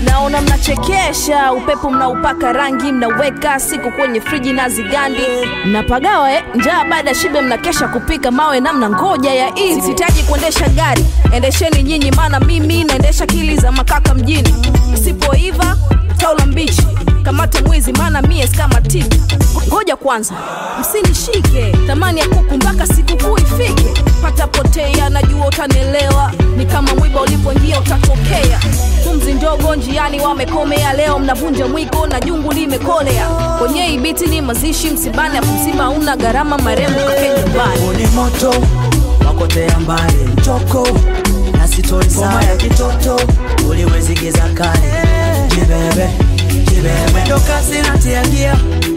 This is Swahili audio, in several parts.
Naona mnachekesha, upepo mnaupaka rangi, mnaweka siku kwenye friji na zigandi. Mnapagawa njaa baada shibe, mnakesha kupika mawe na mnangoja ya hizi. Sitaji kuendesha gari, endesheni nyinyi maana mimi naendesha kili za makaka mjini. Usipoiva taula mbichi, kamata mwizi maana mie kama tiki. Ngoja kwanza, msinishike, thamani ya kuku mpaka sikukuu ifike. Pata potea, najua utanielewa, ni kama mwiba ulipoingia utatokea. Pumzi ndogo njiani wamekomea, leo mnavunja mwiko na jungu limekolea. Kwenye ibiti ni mazishi, msibani hapo msiba una gharama, marembo kake nyumbani. Ni moto, wakotea mbali mchoko, na sitoi saa ya kitoto, uliwezi giza kali. Jibebe, jibebe, ndo kasi natia gia,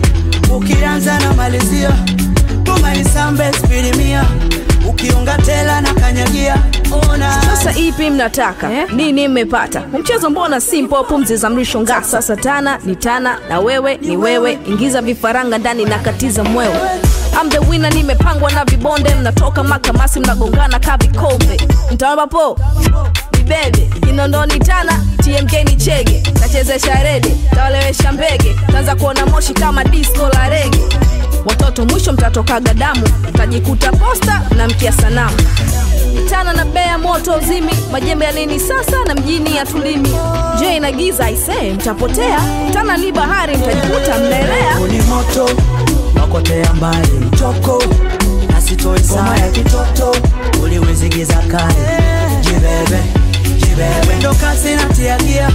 ukianza na malizia. Tuma isambe spiri mia, ukiunga tela na kanyagia. Ona sasa ipi mnataka? Nini mmepata? Mchezo mbona simple, pumzi za mrisho ngasa. Sasa tana ni tana, na wewe ni wewe. Ingiza vifaranga ndani na katiza mwewe. I'm the winner, nimepangwa na vibonde. Mnatoka makamasi, mnagongana kavi kombe. Mtaomba po bibebe, Kinondoni tana, TMK ni chege. Nachezesha rede, tawalewesha mbege. Tanza kuona moshi kama disco la rege. Watoto mwisho mtatokaga damu, mtajikuta posta na mkia sanamu. Tana na bea moto uzimi, majembe ya nini sasa na mjini ya tulimi. Je inagiza isee, mtapotea. Tana ni bahari, mtajikuta mnaelea. Ni moto, wakotea mbali mchoko, na sitoi saa ya kitoto, uliwezi giza kali. Jibebe, jibebe, ndo kasi natia gia,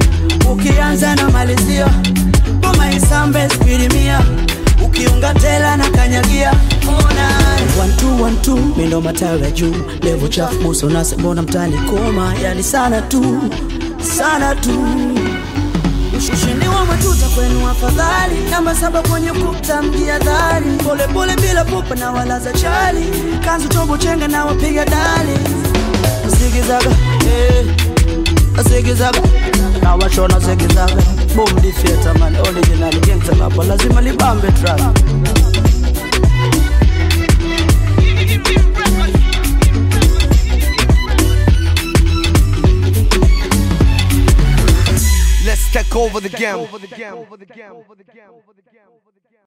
ukianza na malizia. Tuma isambe spiri mia, ukiunga tela na kanyagia. Ona 1 2 1 2, mindo matawe juu, levo chafu muso nase mbona mtani koma. Yani sana tu, sana tu. Ushindi wa matuta kwenu afadhali, namba 7 kwenye kuta mjihadhari. Pole pole bila pupa na wala za chali, kanzu tobo chenga na wapiga dali. Zigizaga, zigizaga, na wachona zigizaga. Boom di theater man, original gangster hapa lazima libambe track. Let's take over the game.